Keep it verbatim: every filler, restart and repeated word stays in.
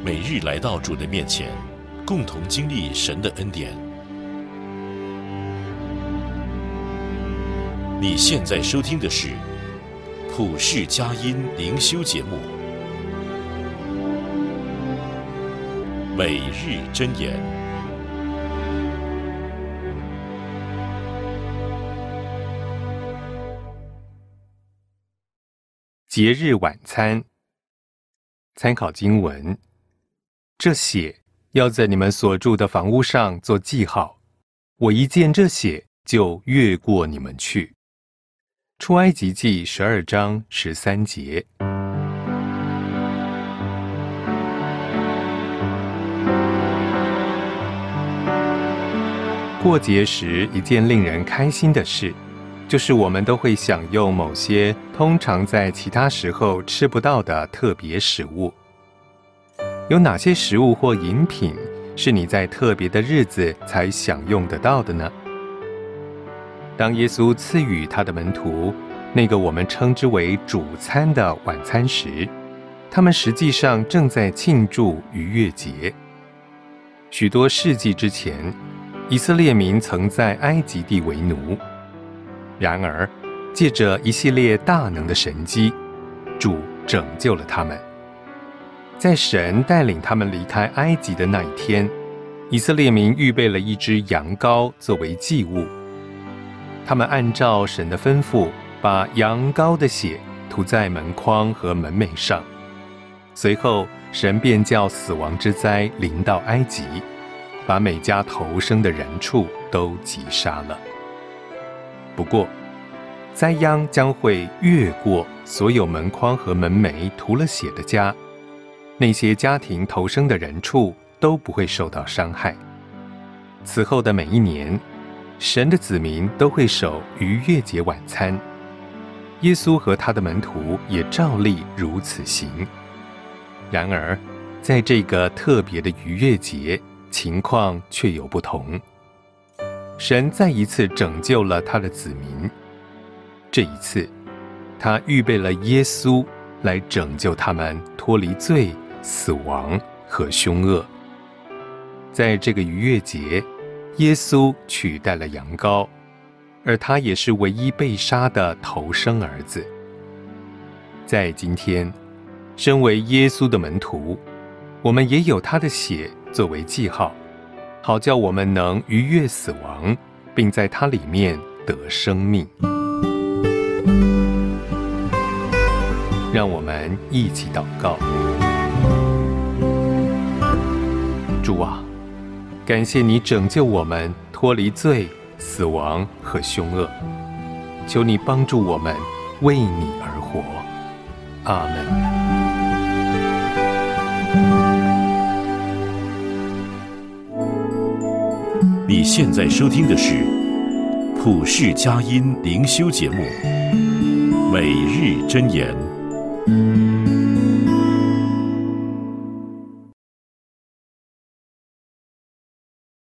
每日来到主的面前，共同经历神的恩典。你现在收听的是普世佳音灵修节目，每日箴言。 节日晚餐，参考经文：这血要在你们所住的房屋上做记号，我一见这血，就越过你们去。出埃及记十二章十三节。过节时，一件令人开心的事，就是我们都会享用某些通常在其他时候吃不到的特别食物。有哪些食物或饮品是你在特别的日子才享用得到的呢？当耶稣赐予他的门徒那个我们称之为主餐的晚餐时，他们实际上正在庆祝逾越节。许多世纪之前，以色列民曾在埃及地为奴，然而借着一系列大能的神迹，主拯救了他们。在神带领他们离开埃及的那一天，以色列民预备了一只羊羔作为祭物。他们按照神的吩咐，把羊羔的血涂在门框和门楣上。随后，神便叫死亡之灾临到埃及，把每家头生的人畜都击杀了。不过，灾殃将会越过所有门框和门楣涂了血的家，那些家庭头生的人畜都不会受到伤害。此后的每一年，神的子民都会守逾越节晚餐，耶稣和他的门徒也照例如此行。然而，在这个特别的逾越节，情况却有不同。神再一次拯救了他的子民，这一次，他预备了耶稣来拯救他们脱离罪、死亡和凶恶。在这个逾越节，耶稣取代了羊羔，而他也是唯一被杀的头生儿子。在今天，身为耶稣的门徒，我们也有他的血作为记号，好叫我们能逾越死亡，并在他里面得生命。让我们一起祷告。主啊，感谢你拯救我们脱离罪、死亡和凶恶，求你帮助我们为你而活。阿们。 你现在收听的是普世佳音灵修节目，每日箴言。